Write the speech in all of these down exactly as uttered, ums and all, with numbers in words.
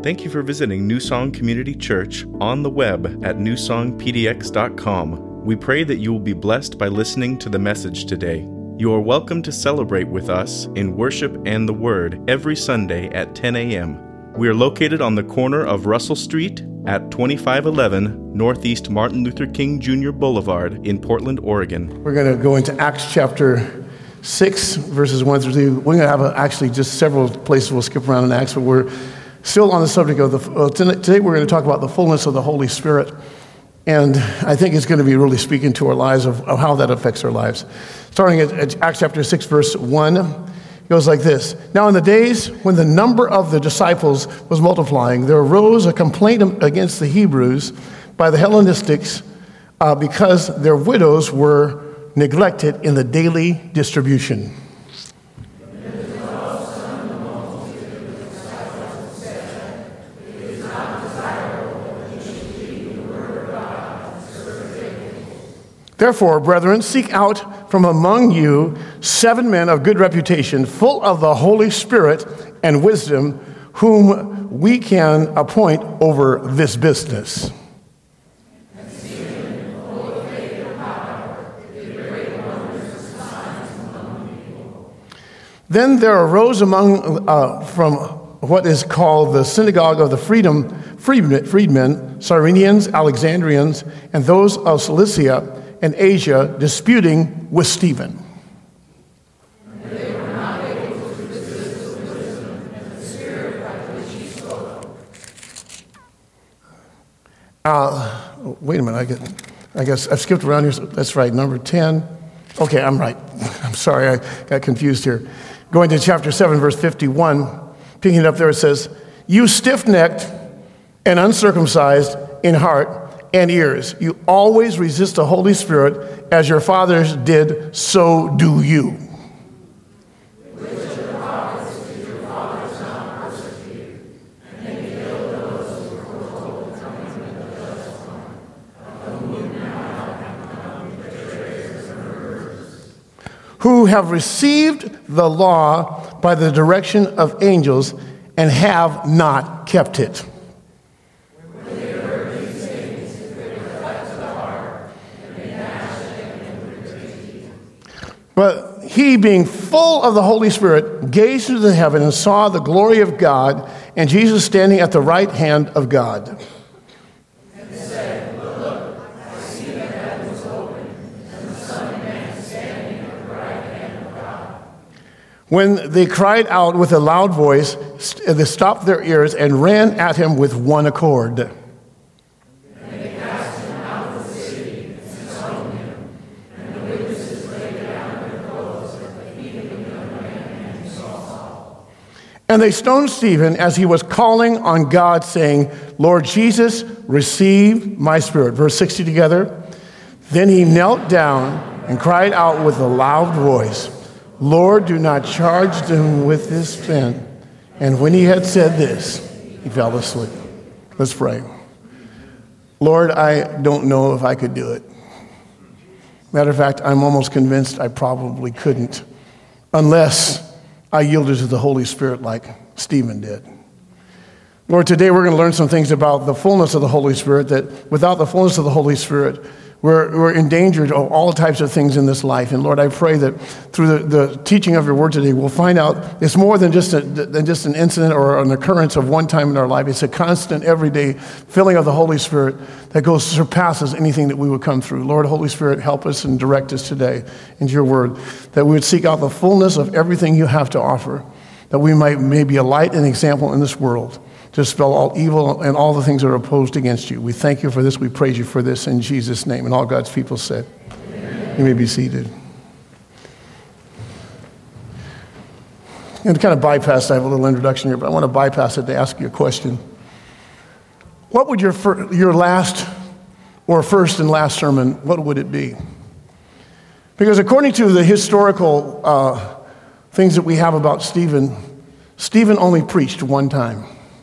Thank you for visiting New Song Community Church on the web at new song p d x dot com. We pray that you will be blessed by listening to the message today. You are welcome to celebrate with us in worship and the Word every Sunday at ten a.m. We are located on the corner of Russell Street at twenty-five eleven Northeast Martin Luther King Junior Boulevard in Portland, Oregon. We're going to go into Acts chapter six, verses one through three. We're going to have a, actually just several places we'll skip around in Acts, but we're still on the subject of the, uh, today we're going to talk about the fullness of the Holy Spirit. And I think it's going to be really speaking to our lives of, of how that affects our lives. Starting at, at Acts chapter six, verse one, it goes like this. Now in the days when the number of the disciples was multiplying, there arose a complaint against the Hebrews by the Hellenistics uh, because their widows were neglected in the daily distribution. Therefore, brethren, seek out from among you seven men of good reputation, full of the Holy Spirit and wisdom, whom we can appoint over this business. Then there arose among uh, from what is called the synagogue of the freedom, freedmen, freedmen, Cyrenians, Alexandrians, and those of Cilicia and Asia, disputing with Stephen. And they were not able to resist the wisdom and the spirit by which he spoke. Uh, wait a minute, I get, I guess I've skipped around here. So that's right, number ten. Okay, I'm right. I'm sorry, I got confused here. Going to chapter seven, verse fifty-one, picking it up there, it says, "You stiff-necked and uncircumcised in heart and ears, you always resist the Holy Spirit, as your fathers did, so do you." Which of the prophets did your fathers not persecute, and they killed those who were foretold coming into the just one, of whom now have come betrayers and murderers, who have received the law by the direction of angels and have not kept it. But he, being full of the Holy Spirit, gazed into heaven and saw the glory of God and Jesus standing at the right hand of God. And said, "Look, I see the heavens open, and the Son of Man standing at the right hand of God." When they cried out with a loud voice, they stopped their ears and ran at him with one accord. And they stoned Stephen as he was calling on God, saying, "Lord Jesus, receive my spirit." Verse sixty together. Then he knelt down and cried out with a loud voice, "Lord, do not charge them with this sin." And when he had said this, he fell asleep. Let's pray. Lord, I don't know if I could do it. Matter of fact, I'm almost convinced I probably couldn't, unless I yielded to the Holy Spirit like Stephen did. Lord, today we're going to learn some things about the fullness of the Holy Spirit, that without the fullness of the Holy Spirit, we're, we're endangered of all types of things in this life. And Lord, I pray that through the, the teaching of your word today, we'll find out it's more than just, a, than just an incident or an occurrence of one time in our life. It's a constant, everyday filling of the Holy Spirit that goes surpasses anything that we would come through. Lord, Holy Spirit, help us and direct us today into your word, that we would seek out the fullness of everything you have to offer, that we might may be a light and example in this world to dispel all evil and all the things that are opposed against you. We thank you for this. We praise you for this in Jesus' name. And all God's people said, amen. You may be seated. And to kind of bypass, I have a little introduction here, but I want to bypass it to ask you a question. What would your fir- your last or first and last sermon, what would it be? Because according to the historical uh, things that we have about Stephen, Stephen only preached one time.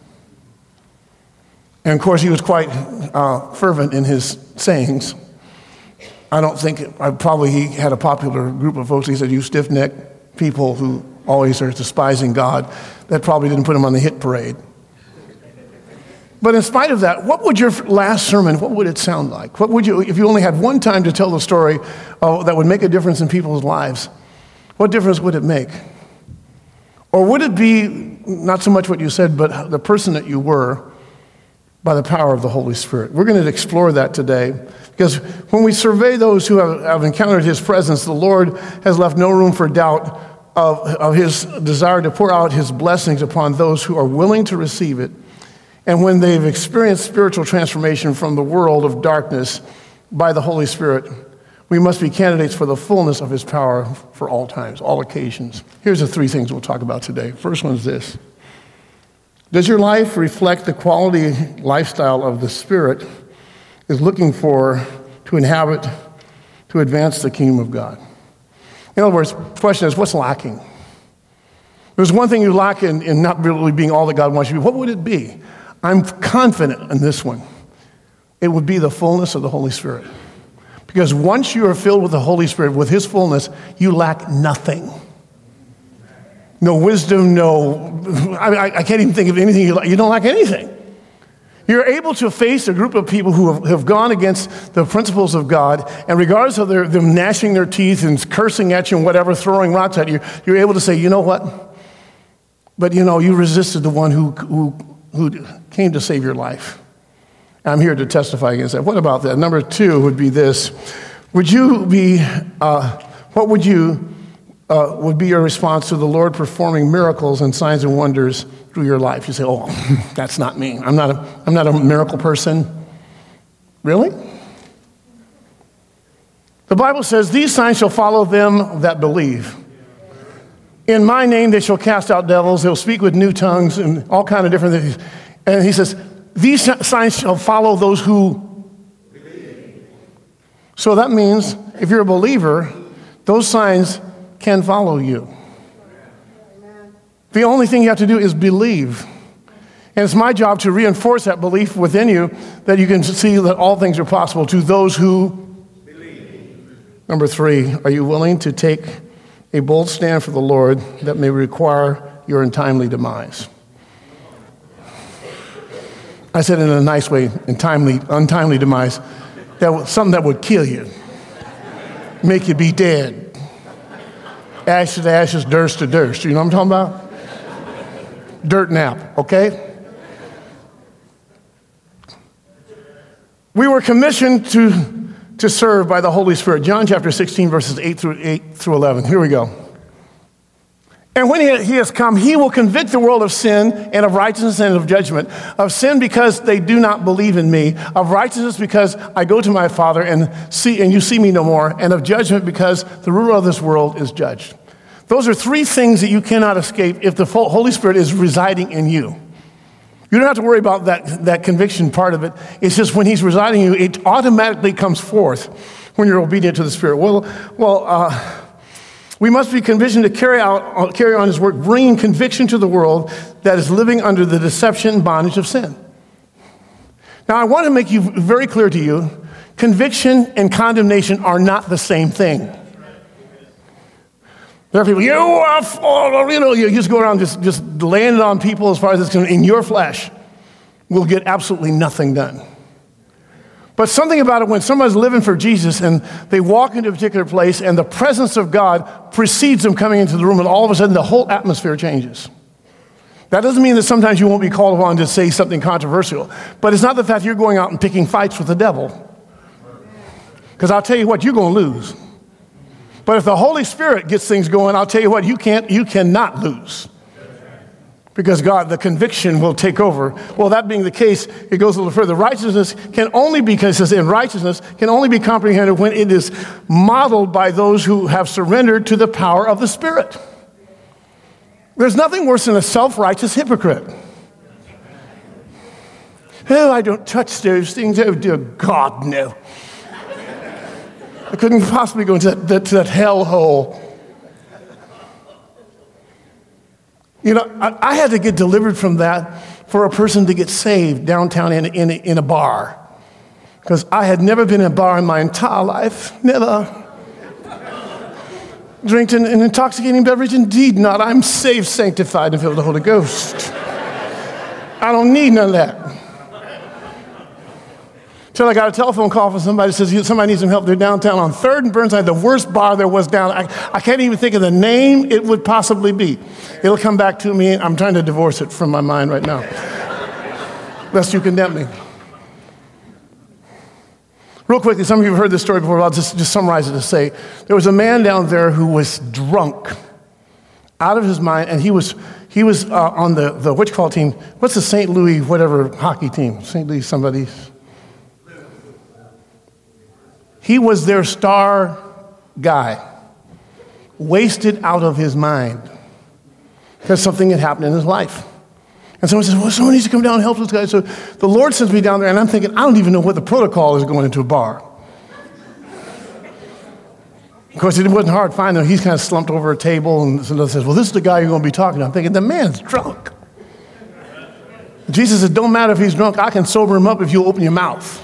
And of course, he was quite uh, fervent in his sayings. I don't think, I probably he had a popular group of folks. He said, "You stiff-necked people who always are despising God." That probably didn't put him on the hit parade. But in spite of that, what would your last sermon, what would it sound like? What would you, if you only had one time to tell the story uh, that would make a difference in people's lives, what difference would it make? Or would it be not so much what you said, but the person that you were by the power of the Holy Spirit? We're going to explore that today, because when we survey those who have, have encountered his presence, the Lord has left no room for doubt of, of his desire to pour out his blessings upon those who are willing to receive it. And when they've experienced spiritual transformation from the world of darkness by the Holy Spirit, we must be candidates for the fullness of his power for all times, all occasions. Here's the three things we'll talk about today. First one is this. Does your life reflect the quality lifestyle of the Spirit is looking for to inhabit, to advance the kingdom of God? In other words, the question is, what's lacking? There's one thing you lack in, in not really being all that God wants you to be. What would it be? I'm confident in this one. It would be the fullness of the Holy Spirit. Because once you are filled with the Holy Spirit, with his fullness, you lack nothing. No wisdom, no, I, I can't even think of anything you lack. You don't lack anything. You're able to face a group of people who have, have gone against the principles of God, and regardless of their, them gnashing their teeth and cursing at you and whatever, throwing rocks at you, you're able to say, you know what? But you know, you resisted the one who, who, who came to save your life. I'm here to testify against that. What about that? Number two would be this. Would you be, uh, what would you, uh, would be your response to the Lord performing miracles and signs and wonders through your life? You say, oh, that's not me. I'm not a, I'm not a miracle person. Really? The Bible says, these signs shall follow them that believe. In my name they shall cast out devils. They'll speak with new tongues and all kind of different things. And he says, these signs shall follow those who believe. So that means if you're a believer, those signs can follow you. The only thing you have to do is believe. And it's my job to reinforce that belief within you, that you can see that all things are possible to those who believe. Number three, are you willing to take a bold stand for the Lord that may require your untimely demise? I said in a nice way, untimely, untimely demise, that was something that would kill you, make you be dead. Ash to ashes, dirt to dirt. You know what I'm talking about? Dirt nap, okay? We were commissioned to, to serve by the Holy Spirit. John chapter sixteen, verses eight through eight through eleven. Here we go. And when he, he has come, he will convict the world of sin and of righteousness and of judgment. Of sin because they do not believe in me. Of righteousness because I go to my Father and see and you see me no more. And of judgment because the ruler of this world is judged. Those are three things that you cannot escape if the Holy Spirit is residing in you. You don't have to worry about that, that conviction part of it. It's just when he's residing in you, it automatically comes forth when you're obedient to the Spirit. Well, well, uh, we must be convinced to carry out, carry on his work, bringing conviction to the world that is living under the deception and bondage of sin. Now, I want to make you very clear to you, conviction and condemnation are not the same thing. There are people, you are fallen, you know, you just go around just, just laying it on people as far as it's concerned. In your flesh will get absolutely nothing done. But something about it when somebody's living for Jesus and they walk into a particular place and the presence of God precedes them coming into the room, and all of a sudden the whole atmosphere changes. That doesn't mean that sometimes you won't be called upon to say something controversial, but it's not the fact you're going out and picking fights with the devil. Because I'll tell you what, you're going to lose. But if the Holy Spirit gets things going, I'll tell you what, you can't, you cannot lose. Because God, the conviction will take over. Well, that being the case, it goes a little further. Righteousness can only be, because it says in righteousness, can only be comprehended when it is modeled by those who have surrendered to the power of the Spirit. There's nothing worse than a self-righteous hypocrite. Oh, I don't touch those things. Oh, dear God, no. I couldn't possibly go into that, that, to that hell hole. You know, I, I had to get delivered from that for a person to get saved downtown in, in, in a bar. Because I had never been in a bar in my entire life. Never. Drank an, an intoxicating beverage? Indeed not. I'm saved, sanctified, and filled with the Holy Ghost. I don't need none of that. Till I got a telephone call from somebody that says somebody needs some help. They're downtown on third and Burnside, the worst bar there was down. I, I can't even think of the name it would possibly be. It'll come back to me. I'm trying to divorce it from my mind right now, lest you condemn me. Real quickly, some of you have heard this story before, but I'll just, just summarize it to say, there was a man down there who was drunk, out of his mind, and he was he was uh, on the, the, what you call team? What's the Saint Louis whatever hockey team? Saint Louis somebody. He was their star guy, wasted out of his mind because something had happened in his life. And someone says, well, someone needs to come down and help this guy. So the Lord sends me down there, and I'm thinking, I don't even know what the protocol is going into a bar. Of course, it wasn't hard to find him. He's kind of slumped over a table, and somebody says, well, this is the guy you're going to be talking to. I'm thinking, the man's drunk. Jesus said, don't matter if he's drunk. I can sober him up if you open your mouth.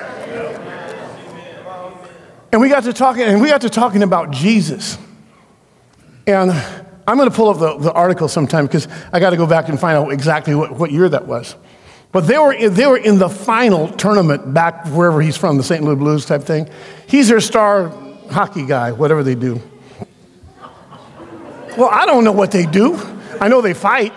And we got to talking, and we got to talking about Jesus. And I'm going to pull up the, the article sometime because I got to go back and find out exactly what, what year that was. But they were, in, they were in the final tournament back wherever he's from, the Saint Louis Blues type thing. He's their star hockey guy, whatever they do. Well, I don't know what they do. I know they fight.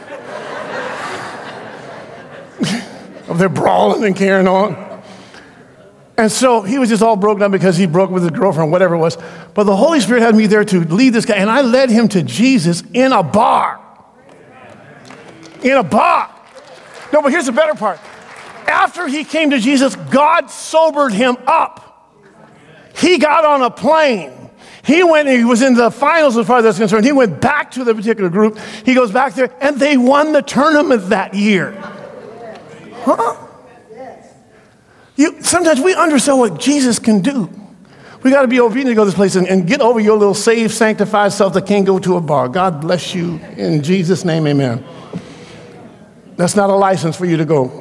They're brawling and carrying on. And so he was just all broken up because he broke with his girlfriend, whatever it was. But the Holy Spirit had me there to lead this guy, and I led him to Jesus in a bar. In a bar. No, but here's the better part. After he came to Jesus, God sobered him up. He got on a plane. He went, he was in the finals as far as that's concerned. He went back to the particular group. He goes back there, and they won the tournament that year. Huh? You, sometimes we understand what Jesus can do. We got to be obedient to go to this place and, and get over your little saved, sanctified self that can't go to a bar. God bless you. In Jesus' name, amen. That's not a license for you to go.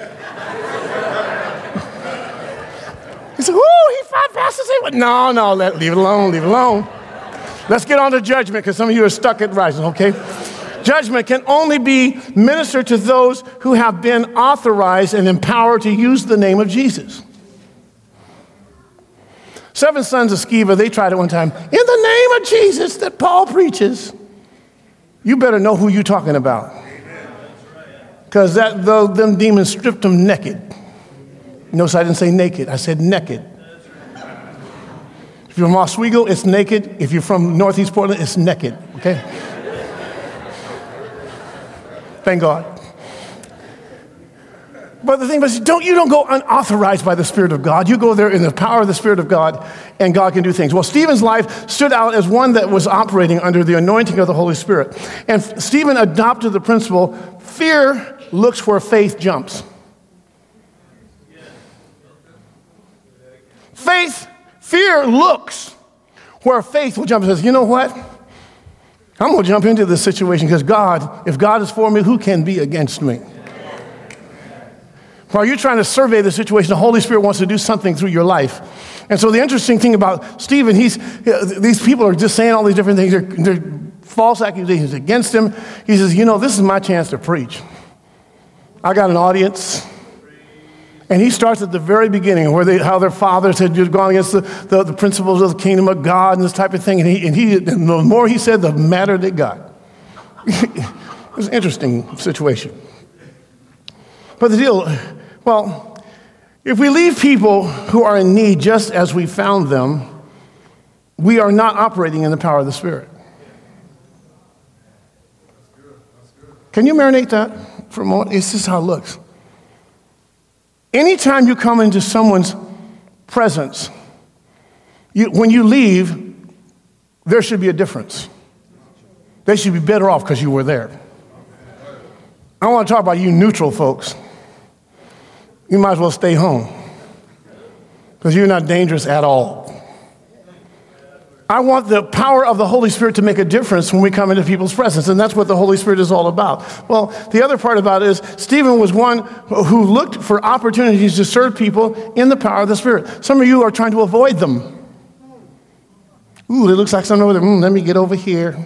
He said, "Ooh, he fought fast as he went." No, no, let, leave it alone, leave it alone. Let's get on to judgment because some of you are stuck at rising, okay? Judgment can only be ministered to those who have been authorized and empowered to use the name of Jesus. Seven sons of Sceva, they tried it one time. In the name of Jesus that Paul preaches. You better know who you're talking about. Because that the, them demons stripped them naked. Notice I didn't say naked. I said naked. If you're from Oswego, it's naked. If you're from Northeast Portland, it's naked. Okay? Thank God. But the thing is, don't, you don't go unauthorized by the Spirit of God. You go there in the power of the Spirit of God, and God can do things. Well, Stephen's life stood out as one that was operating under the anointing of the Holy Spirit. And Stephen adopted the principle, fear looks where faith jumps. Faith, fear looks where faith will jump and says, you know what? I'm going to jump into this situation because God, if God is for me, who can be against me? While you're trying to survey the situation, the Holy Spirit wants to do something through your life. And so the interesting thing about Stephen, he's, these people are just saying all these different things. They're, they're false accusations against him. He says, you know, this is my chance to preach. I got an audience. And he starts at the very beginning, where they, how their fathers had just gone against the, the, the principles of the kingdom of God and this type of thing. And, he, and, he, and the more he said, the madder it got. It was an interesting situation. But the deal, well, if we leave people who are in need just as we found them, we are not operating in the power of the Spirit. Can you marinate that for a moment? It's just how it looks. Anytime you come into someone's presence, you, when you leave, there should be a difference. They should be better off because you were there. I want to talk about you neutral folks. You might as well stay home because you're not dangerous at all. I want the power of the Holy Spirit to make a difference when we come into people's presence, and that's what the Holy Spirit is all about. Well, the other part about it is Stephen was one who looked for opportunities to serve people in the power of the Spirit. Some of you are trying to avoid them. Ooh, it looks like something over there. Mm, let me get over here.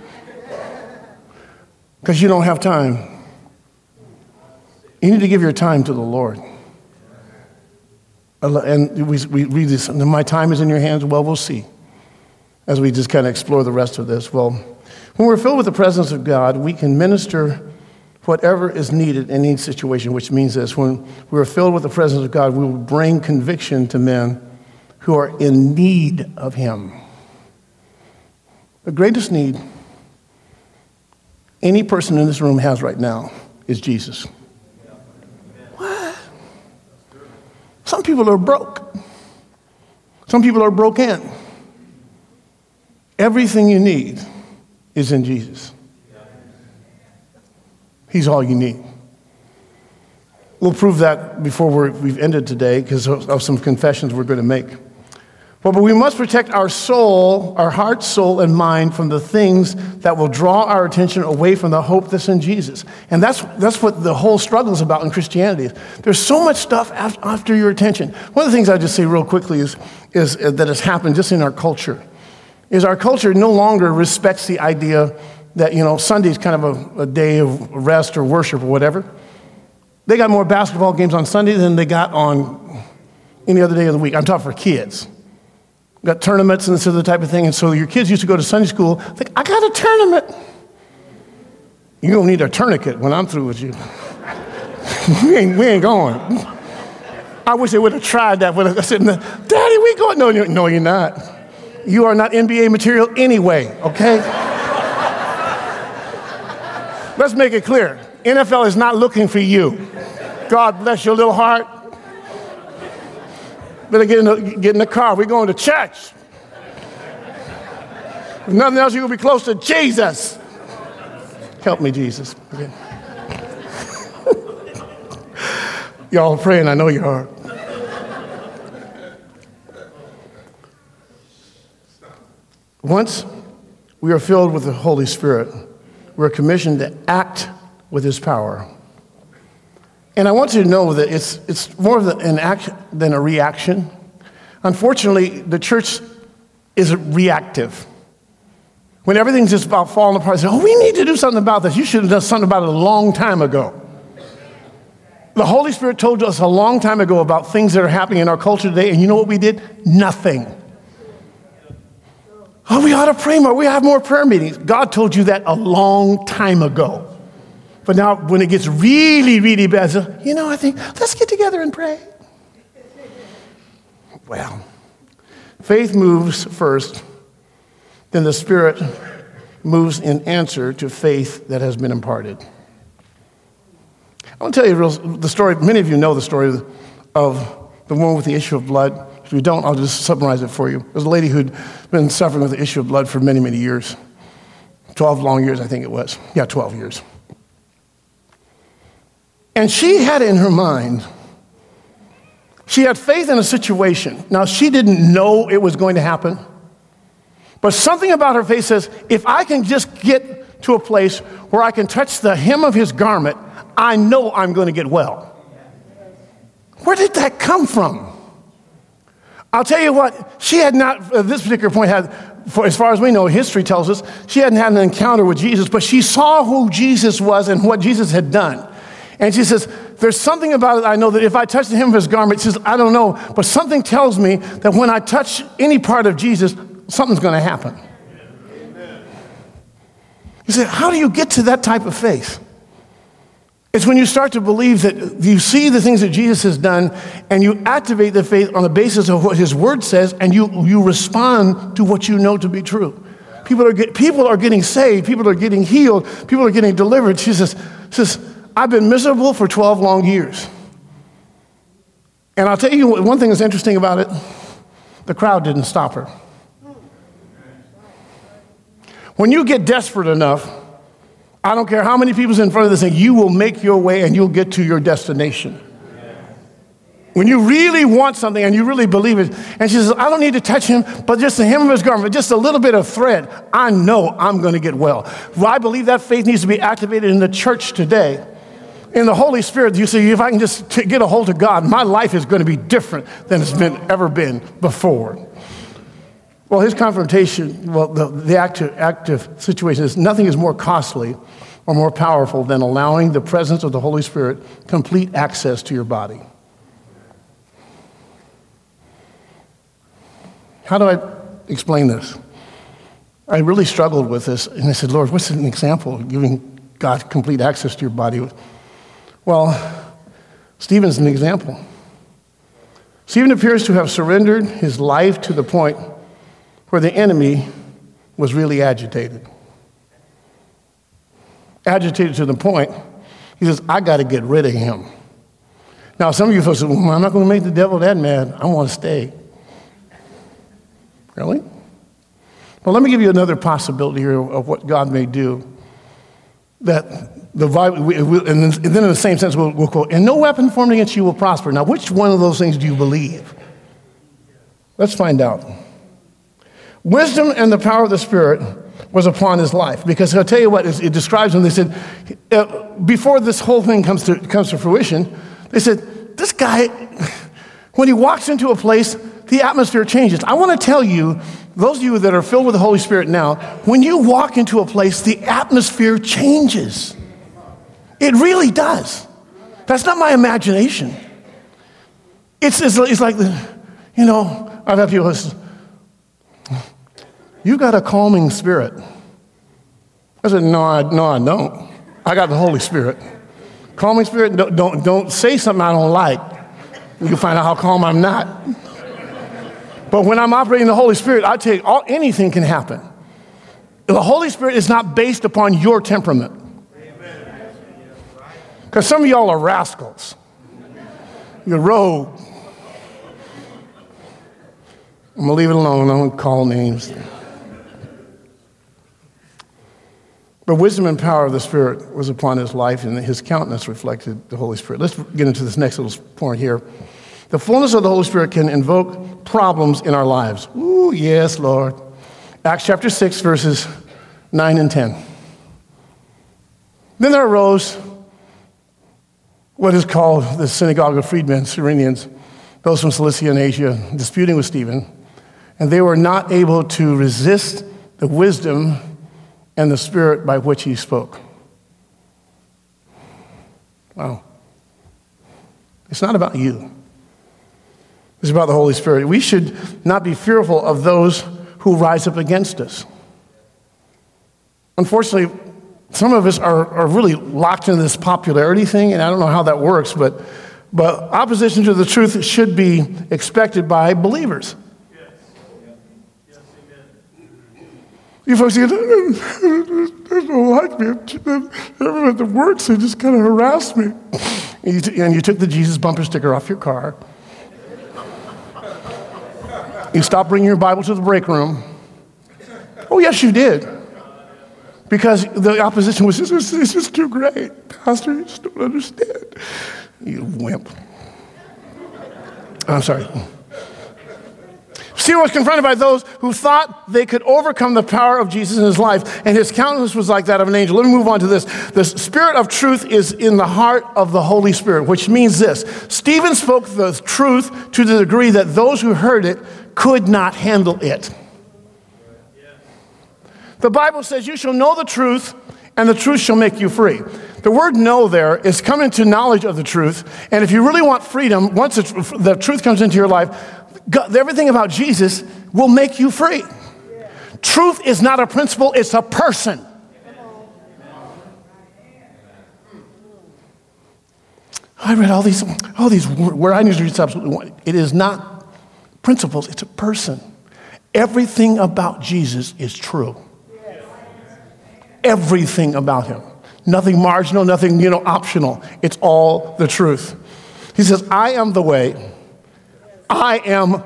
Because you don't have time. You need to give your time to the Lord. And we, we read this, my time is in your hands. Well, we'll see as we just kind of explore the rest of this. Well, when we're filled with the presence of God, we can minister whatever is needed in each situation, which means this: when we're filled with the presence of God, we will bring conviction to men who are in need of him. The greatest need any person in this room has right now is Jesus. What? Some people are broke. Some people are broken. Everything you need is in Jesus. He's all you need. We'll prove that before we're, we've ended today because of, of some confessions we're going to make. Well, but we must protect our soul, our heart, soul, and mind from the things that will draw our attention away from the hope that's in Jesus. And that's that's what the whole struggle is about in Christianity. There's so much stuff after, after your attention. One of the things I just say real quickly is, is uh, that has happened just in our culture, is our culture no longer respects the idea that, you know, Sunday's kind of a, a day of rest or worship or whatever. They got more basketball games on Sunday than they got on any other day of the week. I'm talking for kids. Got tournaments and this other type of thing. And so your kids used to go to Sunday school, think, I got a tournament. You don't need a tourniquet when I'm through with you. we, ain't, we ain't going. I wish they would have tried that. When I said, Daddy, we going. No, you're, no, you're not. You are not N B A material anyway, okay? Let's make it clear. N F L is not looking for you. God bless your little heart. Better get in the, get in the car. We're going to church. If nothing else, you're going to be close to Jesus. Help me, Jesus. Okay. Y'all are praying. I know you are. Once we are filled with the Holy Spirit, we're commissioned to act with his power. And I want you to know that it's it's more of an action than a reaction. Unfortunately, the church is reactive. When everything's just about falling apart, they say, oh, we need to do something about this. You should have done something about it a long time ago. The Holy Spirit told us a long time ago about things that are happening in our culture today, and you know what we did? Nothing. Oh, we ought to pray more. We have more prayer meetings. God told you that a long time ago. But now when it gets really, really bad, so, you know, I think, let's get together and pray. Well, faith moves first, then the Spirit moves in answer to faith that has been imparted. I want to tell you real, the story. Many of you know the story of, of the woman with the issue of blood. If you don't, I'll just summarize it for you. There's a lady who'd been suffering with the issue of blood for many, many years. twelve long years, I think it was. Yeah, twelve years. And she had in her mind, she had faith in a situation. Now, she didn't know it was going to happen, but something about her faith says, if I can just get to a place where I can touch the hem of his garment, I know I'm going to get well. Where did that come from? I'll tell you what, she had not, at this particular point, had, for, as far as we know, history tells us, she hadn't had an encounter with Jesus, but she saw who Jesus was and what Jesus had done. And she says, there's something about it I know that if I touch the hem of his garment, she says, I don't know, but something tells me that when I touch any part of Jesus, something's going to happen. Amen. You say, how do you get to that type of faith? It's when you start to believe that you see the things that Jesus has done and you activate the faith on the basis of what his word says and you, you respond to what you know to be true. People are, get, people are getting saved. People are getting healed. People are getting delivered. She says, says, I've been miserable for twelve long years. And I'll tell you one thing that's interesting about it. The crowd didn't stop her. When you get desperate enough, I don't care how many people's in front of this thing, you will make your way and you'll get to your destination. When you really want something and you really believe it, and she says, I don't need to touch him, but just the hem of his garment, just a little bit of thread, I know I'm going to get well. Well, I believe that faith needs to be activated in the church today. In the Holy Spirit, you see, if I can just t- get a hold of God, my life is going to be different than it's been ever been before. Well, his confrontation, well, the, the active, active situation is nothing is more costly or more powerful than allowing the presence of the Holy Spirit complete access to your body. How do I explain this? I really struggled with this, and I said, Lord, what's an example of giving God complete access to your body? Well, Stephen's an example. Stephen appears to have surrendered his life to the point where the enemy was really agitated. Agitated to the point, he says, I got to get rid of him. Now, some of you folks say, well, I'm not going to make the devil that mad. I want to stay. Really? Well, let me give you another possibility here of what God may do. That the Bible, and then in the same sense, we'll, we'll quote, and no weapon formed against you will prosper. Now, which one of those things do you believe? Let's find out. Wisdom and the power of the Spirit was upon his life. Because I'll tell you what, it describes him. They said, uh, before this whole thing comes to, comes to fruition, they said, this guy, when he walks into a place, the atmosphere changes. I want to tell you, those of you that are filled with the Holy Spirit now, when you walk into a place, the atmosphere changes. It really does. That's not my imagination. It's, it's, it's like, the, you know, I've had people listen, you've got a calming spirit. I said, no, I, no, I don't. I got the Holy Spirit. Calming spirit, don't, don't, don't say something I don't like. You can find out how calm I'm not. But when I'm operating the Holy Spirit, I tell you, all, anything can happen. The Holy Spirit is not based upon your temperament. Because some of y'all are rascals. You're rogue. I'm going to leave it alone. I'm going to call names. But wisdom and power of the Spirit was upon his life, and his countenance reflected the Holy Spirit. Let's get into this next little point here. The fullness of the Holy Spirit can invoke problems in our lives. Ooh, yes, Lord. Acts chapter six, verses nine and ten. Then there arose what is called the synagogue of freedmen, Cyrenians, those from Cilicia and Asia, disputing with Stephen. And they were not able to resist the wisdom and the spirit by which he spoke. Wow. It's not about you. It's about the Holy Spirit. We should not be fearful of those who rise up against us. Unfortunately, some of us are, are really locked into this popularity thing, and I don't know how that works, but, but opposition to the truth should be expected by believers. Yes. Yes, amen. You folks say, they don't like me. Everyone at the works, they just kind of harass me. And you, t- and you took the Jesus bumper sticker off your car. You stopped bringing your Bible to the break room. Oh, yes, you did. Because the opposition was just, it's just too great. Pastor, you just don't understand. You wimp. I'm sorry. Stephen was confronted by those who thought they could overcome the power of Jesus in his life, and his countenance was like that of an angel. Let me move on to this. The Spirit of truth is in the heart of the Holy Spirit, which means this. Stephen spoke the truth to the degree that those who heard it could not handle it. The Bible says, you shall know the truth, and the truth shall make you free. The word know there is come into knowledge of the truth, and if you really want freedom, once the, the truth comes into your life, God, everything about Jesus will make you free. Truth is not a principle, it's a person. I read all these, all these where I need to read absolutely one. It is not principles, it's a person. Everything about Jesus is true. Everything about him. Nothing marginal, nothing, you know, optional. It's all the truth. He says, I am the way. I am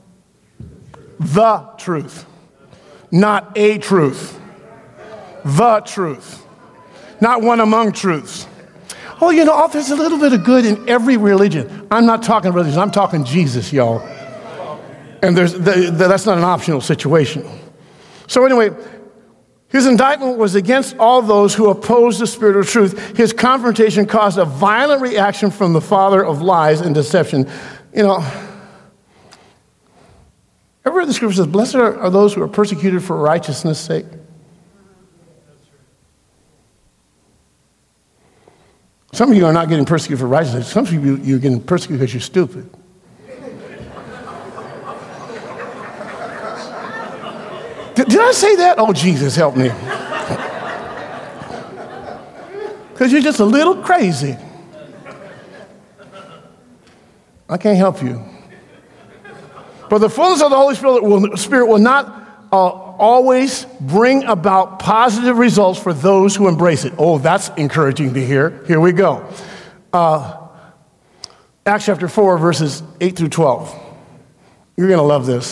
the truth. Not a truth. The truth. Not one among truths. Oh, you know, there's a little bit of good in every religion. I'm not talking religion. I'm talking Jesus, y'all. And there's the, the, that's not an optional situation. So anyway, his indictment was against all those who opposed the Spirit of truth. His confrontation caused a violent reaction from the father of lies and deception. You know, ever read the scripture says, blessed are, are those who are persecuted for righteousness' sake? Some of you are not getting persecuted for righteousness. Some of you, you're getting persecuted because you're stupid. Did, did I say that? Oh, Jesus, help me. Because you're just a little crazy. I can't help you. But the fullness of the Holy Spirit will, Spirit will not uh, always bring about positive results for those who embrace it. Oh, that's encouraging to hear. Here we go. Uh, Acts chapter four, verses eight through twelve. You're going to love this.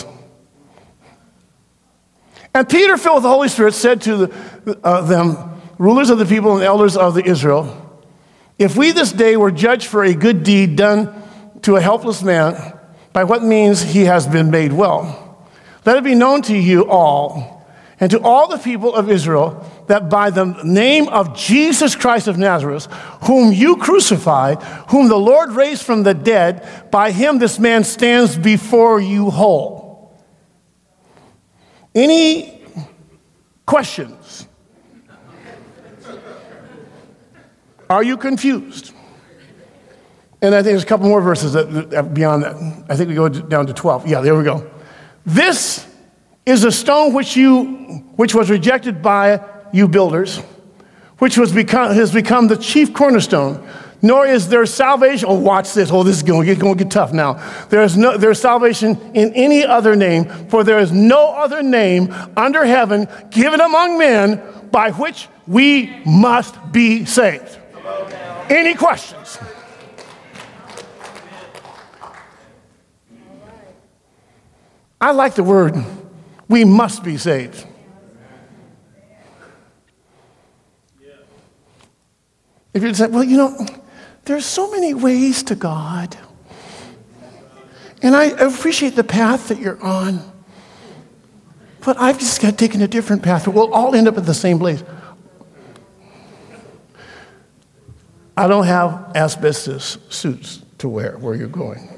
And Peter, filled with the Holy Spirit, said to the, uh, them, rulers of the people and elders of the Israel, if we this day were judged for a good deed done to a helpless man, by what means he has been made well, let it be known to you all and to all the people of Israel that by the name of Jesus Christ of Nazareth, whom you crucified, whom the Lord raised from the dead, by him this man stands before you whole. Any questions? Are you confused? And I think there's a couple more verses that, that beyond that. I think we go down to twelve. Yeah, there we go. This is a stone which you, which was rejected by you builders, which was become, has become the chief cornerstone. Nor is there salvation. Oh, watch this. Oh, this is going to get, going to get tough now. There is no there is salvation in any other name, for there is no other name under heaven given among men by which we must be saved. Any questions? I like the word, we must be saved. If you say, well, you know, there's so many ways to God. And I appreciate the path that you're on. But I've just got taken a different path. We'll all end up at the same place. I don't have asbestos suits to wear where you're going.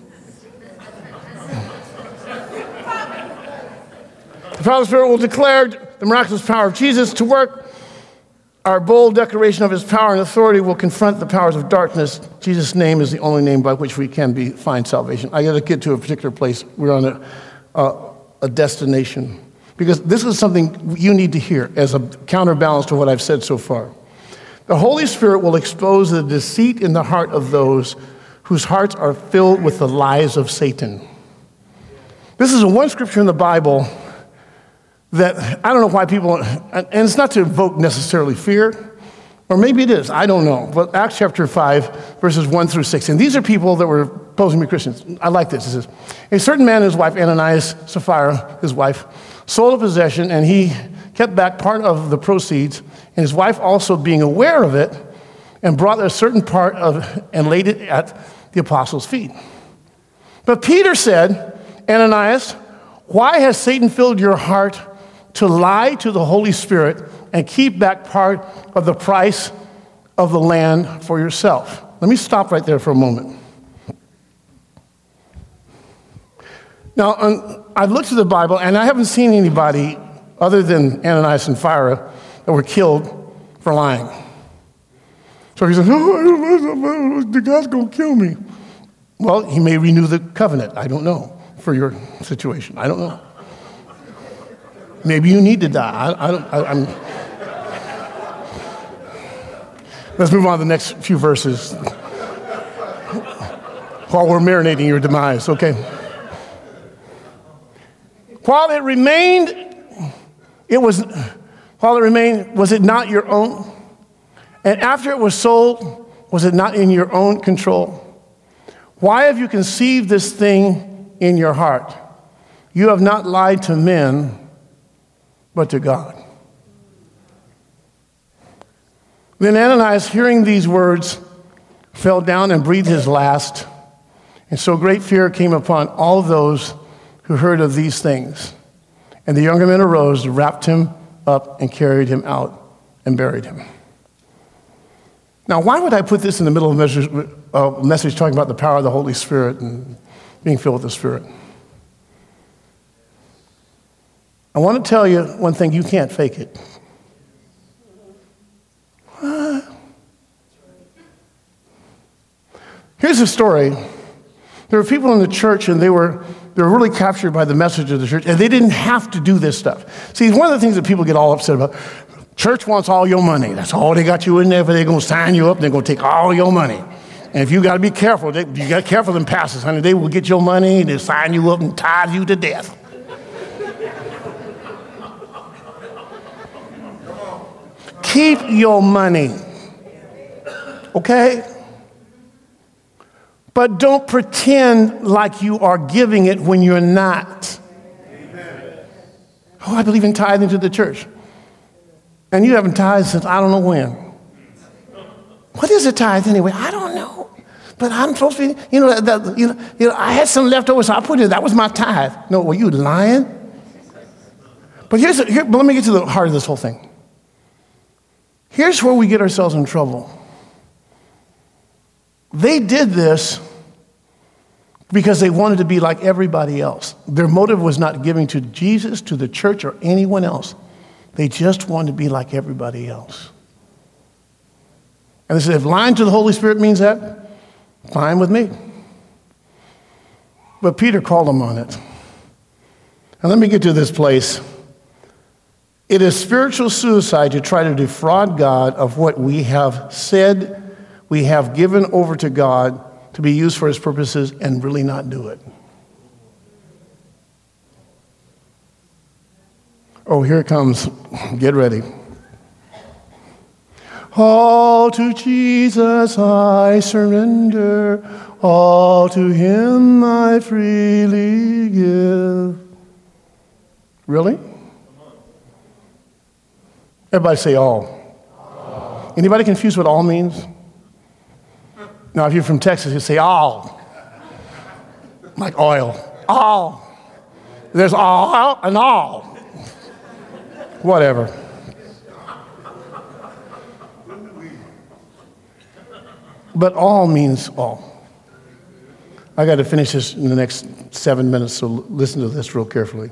The power of the Spirit will declare the miraculous power of Jesus to work. Our bold declaration of his power and authority will confront the powers of darkness. Jesus' name is the only name by which we can be, find salvation. I got to get to a particular place. We're on a, uh, a destination. Because this is something you need to hear as a counterbalance to what I've said so far. The Holy Spirit will expose the deceit in the heart of those whose hearts are filled with the lies of Satan. This is one scripture in the Bible that I don't know why people, and it's not to evoke necessarily fear, or maybe it is, I don't know. But Acts chapter five, verses one through six, and these are people that were posing to be Christians. I like this. It says, a certain man and his wife, Ananias, Sapphira, his wife, sold a possession, and he kept back part of the proceeds, and his wife also being aware of it, and brought a certain part of, and laid it at the apostles' feet. But Peter said, Ananias, why has Satan filled your heart to lie to the Holy Spirit and keep back part of the price of the land for yourself? Let me stop right there for a moment. Now, um, I've looked at the Bible, and I haven't seen anybody other than Ananias and Sapphira that were killed for lying. So he says, oh, the God's going to kill me. Well, he may renew the covenant. I don't know for your situation. I don't know. Maybe you need to die. I, I don't, I, I'm... Let's move on to the next few verses while we're marinating your demise, okay? While it remained, it was, while it remained, was it not your own? And after it was sold, was it not in your own control? Why have you conceived this thing in your heart? You have not lied to men, but to God. Then Ananias, hearing these words, fell down and breathed his last. And so great fear came upon all those who heard of these things. And the younger men arose, wrapped him up, and carried him out and buried him. Now, why would I put this in the middle of a message, uh, message talking about the power of the Holy Spirit and being filled with the Spirit? I want to tell you one thing, you can't fake it. What? Here's a story. There were people in the church, and they were They were really captured by the message of the church, and they didn't have to do this stuff. See, one of the things that people get all upset about, church wants all your money. That's all they got you in there for. They're going to sign you up. They're going to take all your money. And if you got to be careful, they, you got to be careful them pastors, honey. They will get your money, and they'll sign you up and tie you to death. Keep your money, okay? But don't pretend like you are giving it when you're not. Amen. Oh, I believe in tithing to the church. And you haven't tithed since I don't know when. What is a tithe anyway? I don't know. But I'm supposed to be, you know, the, you know, you know, I had some leftovers, so I put it, that was my tithe. No, were you lying? But here's, here, but let me get to the heart of this whole thing. Here's where we get ourselves in trouble. They did this because they wanted to be like everybody else. Their motive was not giving to Jesus, to the church, or anyone else. They just wanted to be like everybody else. And they said, if lying to the Holy Spirit means that, fine with me. But Peter called them on it. And let me get to this place. It is spiritual suicide to try to defraud God of what we have said, we have given over to God to be used for his purposes, and really not do it. Oh, here it comes. Get ready. All to Jesus I surrender, all to him I freely give. Really? Everybody say all. all. Anybody confused what all means? Now, if you're from Texas, you say all. Like oil. All. There's all and all. Whatever. But all means all. I got to finish this in the next seven minutes, so listen to this real carefully.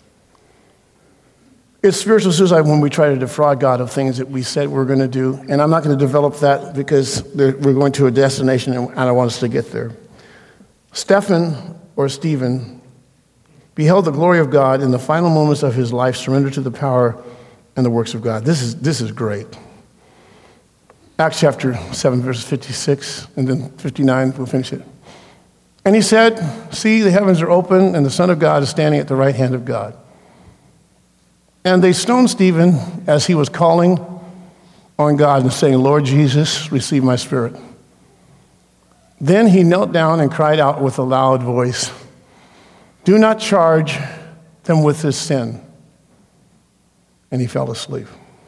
It's spiritual suicide when we try to defraud God of things that we said we we're going to do. And I'm not going to develop that because we're going to a destination and I don't want us to get there. Stephen, or Stephen, beheld the glory of God in the final moments of his life, surrendered to the power and the works of God. This is, this is great. Acts chapter seven, verse fifty-six, and then fifty-nine, we'll finish it. And he said, see, the heavens are open and the Son of God is standing at the right hand of God. And they stoned Stephen as he was calling on God and saying, Lord Jesus, receive my spirit. Then he knelt down and cried out with a loud voice, do not charge them with this sin. And he fell asleep.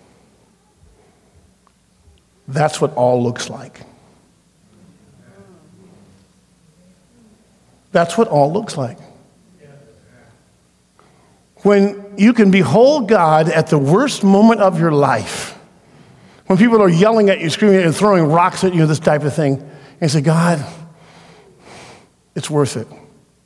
That's what all looks like. That's what all looks like. When you can behold God at the worst moment of your life, when people are yelling at you, screaming at you, throwing rocks at you, this type of thing, and you say, God, it's worth it.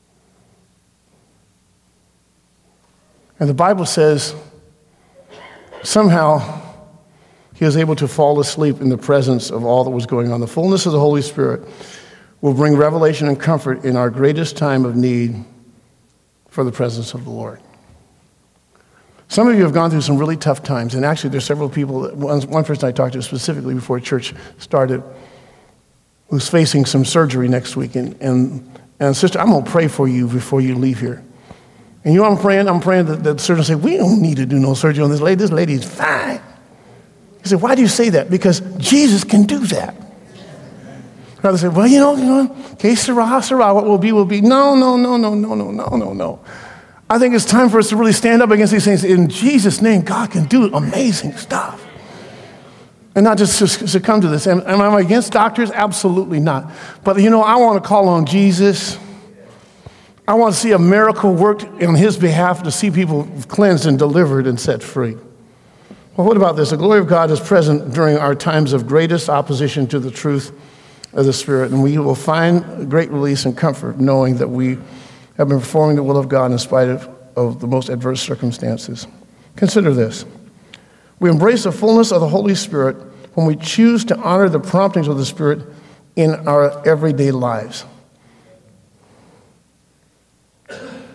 And the Bible says somehow he was able to fall asleep in the presence of all that was going on. The fullness of the Holy Spirit will bring revelation and comfort in our greatest time of need for the presence of the Lord. Some of you have gone through some really tough times, and actually there's several people, one, one person I talked to specifically before church started, who's facing some surgery next week, and, and, and sister, I'm going to pray for you before you leave here. And you know what I'm praying? I'm praying that, that the surgeon say, we don't need to do no surgery on this lady. This lady is fine. He said, why do you say that? Because Jesus can do that. Rather say, well, you know, you know, que sera, sera, what will be, will be. No, no, no, no, no, no, no, no, no. I think it's time for us to really stand up against these things. In Jesus' name, God can do amazing stuff. And not just succumb to this. Am, am I against doctors? Absolutely not. But, you know, I want to call on Jesus. I want to see a miracle worked on his behalf to see people cleansed and delivered and set free. Well, what about this? The glory of God is present during our times of greatest opposition to the truth of the Spirit, and we will find great release and comfort knowing that we have been performing the will of God in spite of, of the most adverse circumstances. Consider this. We embrace the fullness of the Holy Spirit when we choose to honor the promptings of the Spirit in our everyday lives.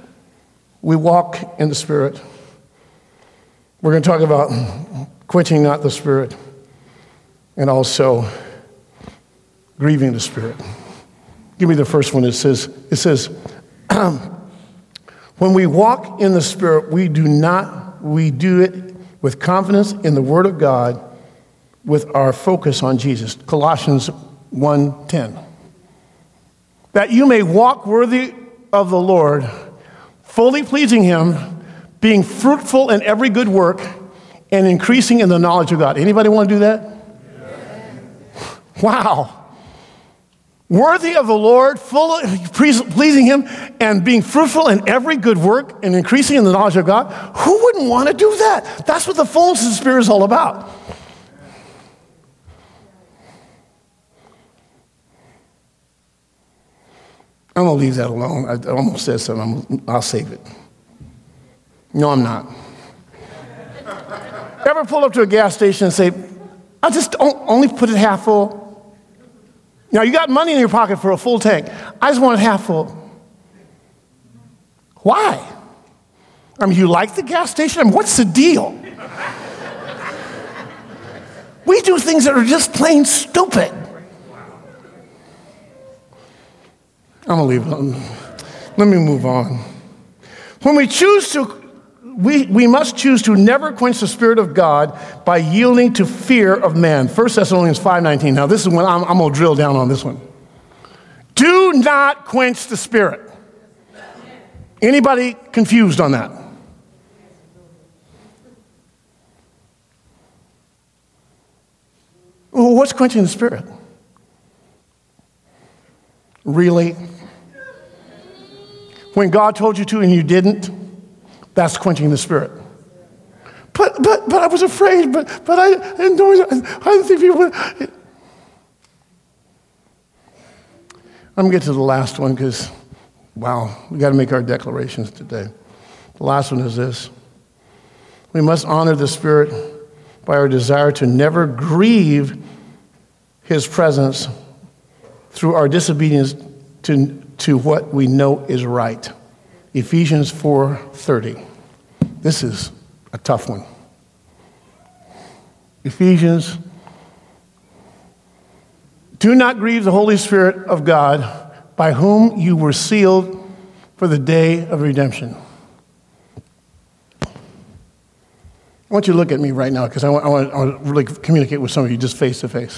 we walk in the Spirit. We're going to talk about quenching not the Spirit and also grieving the Spirit. Give me the first one. It says, it says, when we walk in the Spirit, we do not, we do it with confidence in the Word of God with our focus on Jesus. Colossians one ten. That you may walk worthy of the Lord, fully pleasing Him, being fruitful in every good work, and increasing in the knowledge of God. Anybody want to do that? Yes. Wow. Worthy of the Lord, full of pleasing Him, and being fruitful in every good work, and increasing in the knowledge of God. Who wouldn't want to do that? That's what the fullness of the Spirit is all about. I'm going to leave that alone. I almost said something. I'll save it. No, I'm not. Ever pull up to a gas station and say, I'll just only put it half full? Now, you got money in your pocket for a full tank. I just want it half full. Why? I mean, you like the gas station? I mean, what's the deal? We do things that are just plain stupid. I'm going to leave it alone. Let me move on. When we choose to, we, we must choose to never quench the Spirit of God by yielding to fear of man. First Thessalonians five nineteen. Now, this is when I'm, I'm going to drill down on this one. Do not quench the Spirit. Anybody confused on that? Well, what's quenching the Spirit? Really? When God told you to and you didn't, that's quenching the Spirit. But but but I was afraid, but but I didn't know, I didn't think people would. I'm going to get to the last one because, wow, we got to make our declarations today. The last one is this. We must honor the Spirit by our desire to never grieve His presence through our disobedience to, to what we know is right. Ephesians four thirty. This is a tough one. Ephesians, do not grieve the Holy Spirit of God, by whom you were sealed for the day of redemption. I want you to look at me right now because I want, I, want, I want to really communicate with some of you just face to face.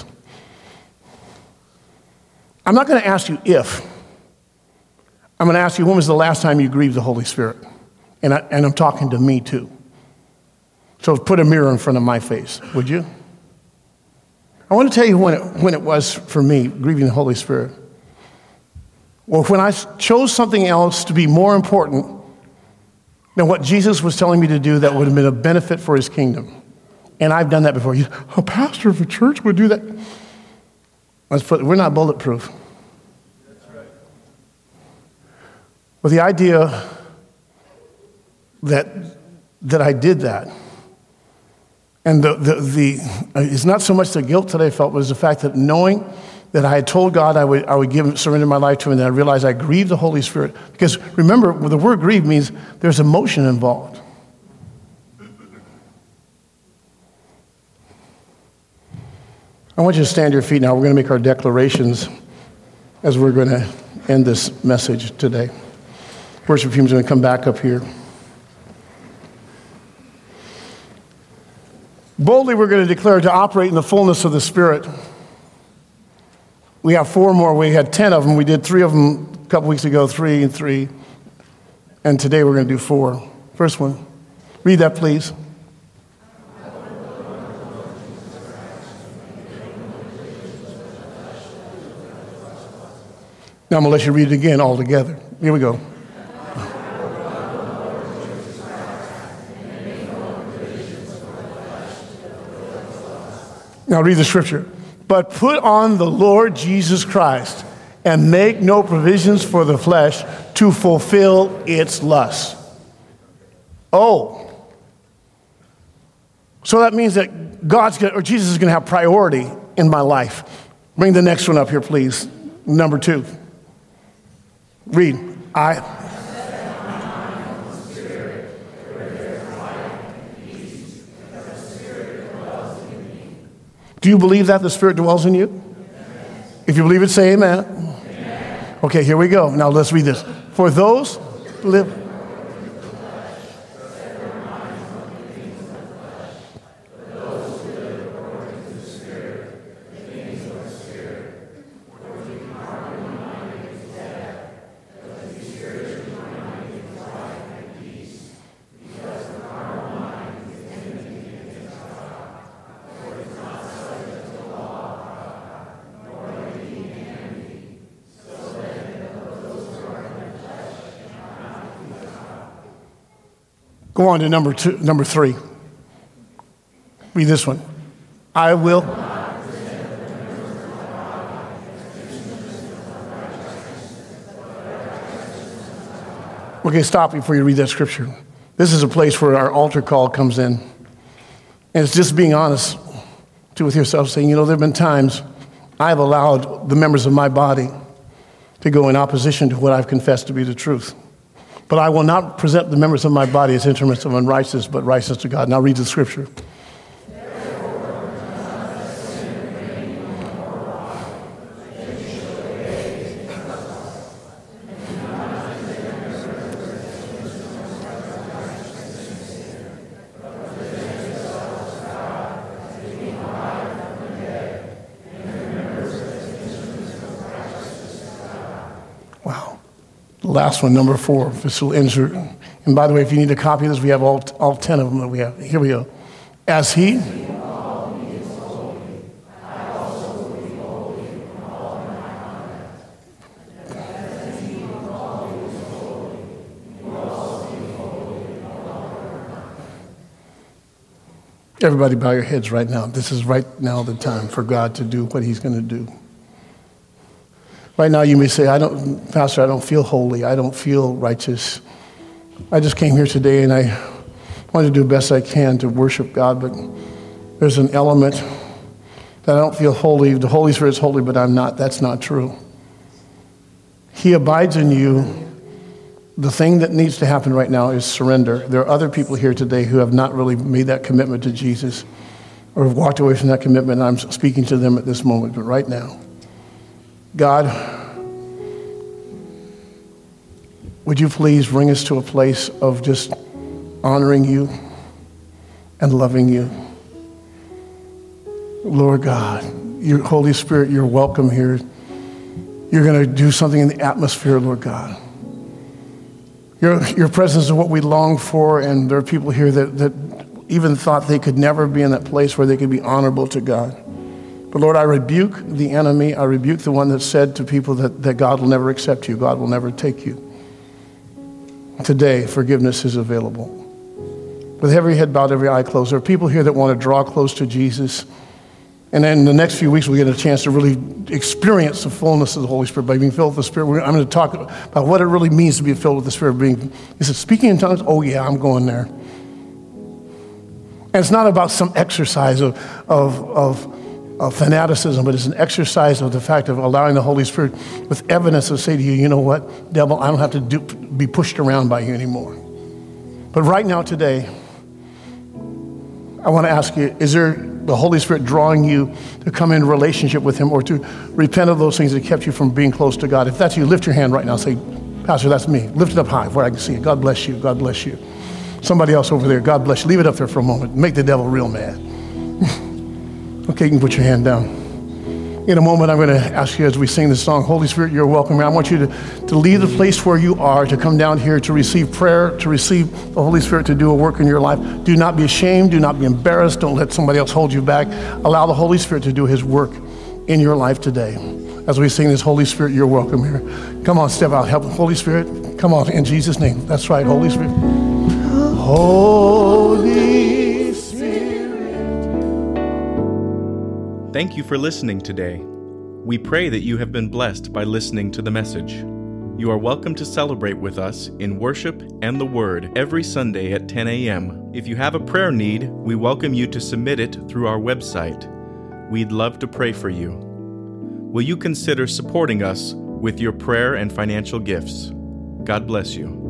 I'm not going to ask you if. I'm going to ask you, when was the last time you grieved the Holy Spirit? And, I, and I'm talking to me too. So put a mirror in front of my face, would you? I want to tell you when it, when it was for me, grieving the Holy Spirit. Well, when I chose something else to be more important than what Jesus was telling me to do that would have been a benefit for His kingdom. And I've done that before. You, a pastor of a church would do that. Let's put, we're not bulletproof. That's right. Well, the idea that that I did that, and the the, the it's not so much the guilt that I felt, was the fact that knowing that I had told God I would I would give surrender my life to Him, and then I realized I grieved the Holy Spirit. Because remember, the word grieve means there's emotion involved. I want you to stand to your feet now. We're going to make our declarations as we're going to end this message today. Worship team is going to come back up here. Boldly, we're going to declare to operate in the fullness of the Spirit. We have four more. We had ten of them. We did three of them a couple weeks ago, three and three. And today we're going to do four. First one. Read that, please. Now I'm going to let you read it again all together. Here we go. Now read the scripture. But put on the Lord Jesus Christ and make no provisions for the flesh to fulfill its lusts. Oh. So that means that God's going or Jesus is going to have priority in my life. Bring the next one up here, please. Number two. Read. I. Do you believe that the Spirit dwells in you? If you believe it, say amen. Amen. Okay, here we go. Now let's read this. For those live. Go on to number two, number three. Read this one. I will. Okay, stop before you read that scripture. This is a place where our altar call comes in. And it's just being honest to with yourself, saying, you know, there have been times I've allowed the members of my body to go in opposition to what I've confessed to be the truth. But I will not present the members of my body as instruments of unrighteousness, but righteousness to God. Now read the scripture. Last one, number four, this will insert. And by the way, if you need a copy of this, we have all, all ten of them that we have. Here we go. As he. Everybody bow your heads right now. This is right now the time for God to do what he's going to do. Right now you may say, I don't, Pastor, I don't feel holy. I don't feel righteous. I just came here today and I wanted to do the best I can to worship God, but there's an element that I don't feel holy. The Holy Spirit is holy, but I'm not. That's not true. He abides in you. The thing that needs to happen right now is surrender. There are other people here today who have not really made that commitment to Jesus or have walked away from that commitment, and I'm speaking to them at this moment, but right now. God, would you please bring us to a place of just honoring you and loving you? Lord God, your Holy Spirit, you're welcome here. You're going to do something in the atmosphere, Lord God. Your, your presence is what we long for, and there are people here that, that even thought they could never be in that place where they could be honorable to God. But Lord, I rebuke the enemy. I rebuke the one that said to people that, that God will never accept you. God will never take you. Today, forgiveness is available. With every head bowed, every eye closed, there are people here that want to draw close to Jesus. And then in the next few weeks, we'll get a chance to really experience the fullness of the Holy Spirit by being filled with the Spirit. I'm going to talk about what it really means to be filled with the Spirit. Being, he said, speaking in tongues? Oh, yeah, I'm going there. And it's not about some exercise of, of, of Of fanaticism, but it's an exercise of the fact of allowing the Holy Spirit with evidence to say to you, you know what, devil, I don't have to do, be pushed around by you anymore. But right now, today, I want to ask you, is there the Holy Spirit drawing you to come in relationship with him or to repent of those things that kept you from being close to God? If that's you, lift your hand right now. Say, Pastor, that's me. Lift it up high where I can see it. God bless you. God bless you. Somebody else over there, God bless you. Leave it up there for a moment. Make the devil real mad. Okay, you can put your hand down. In a moment, I'm going to ask you as we sing this song, Holy Spirit, you're welcome. I want you to, to leave the place where you are, to come down here to receive prayer, to receive the Holy Spirit to do a work in your life. Do not be ashamed. Do not be embarrassed. Don't let somebody else hold you back. Allow the Holy Spirit to do his work in your life today. As we sing this, Holy Spirit, you're welcome here. Come on, step out. Help the Holy Spirit. Come on, in Jesus' name. That's right, Holy Spirit. Holy Thank you for listening today. We pray that you have been blessed by listening to the message. You are welcome to celebrate with us in worship and the Word every Sunday at ten a.m. If you have a prayer need, we welcome you to submit it through our website. We'd love to pray for you. Will you consider supporting us with your prayer and financial gifts? God bless you.